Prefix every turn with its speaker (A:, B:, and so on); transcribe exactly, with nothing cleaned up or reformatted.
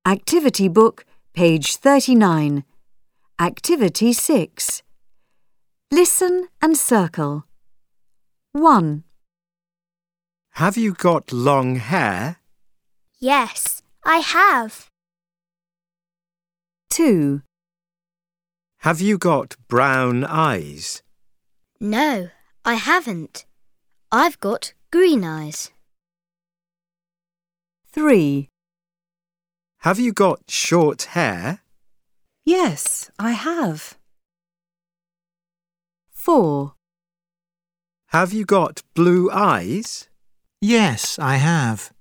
A: Activity Book, page thirty-nine. Activity six. Listen and circle. one.
B: Have you got long hair?
C: Yes, I have.
A: two.
B: Have you got brown eyes?
C: No, I haven't. I've got green eyes.
A: three.
B: Have you got short hair?
D: Yes, I have.
A: four.
B: Have you got blue eyes?
E: Yes, I have.